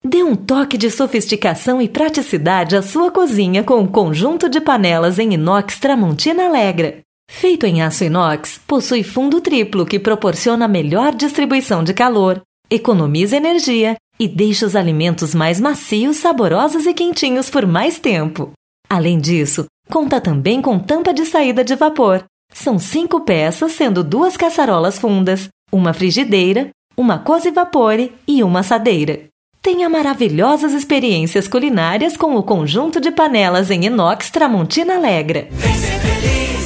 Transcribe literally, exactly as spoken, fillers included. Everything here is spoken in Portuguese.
Dê um toque de sofisticação e praticidade à sua cozinha com o conjunto de panelas em inox Tramontina Alegra. Feito em aço inox, possui fundo triplo que proporciona melhor distribuição de calor, economiza energia e deixa os alimentos mais macios, saborosos e quentinhos por mais tempo. Além disso, conta também com tampa de saída de vapor. São cinco peças, sendo duas caçarolas fundas, uma frigideira, uma cozivapore e uma assadeira. Tenha maravilhosas experiências culinárias com o conjunto de panelas em inox Tramontina Alegra. Vem ser feliz!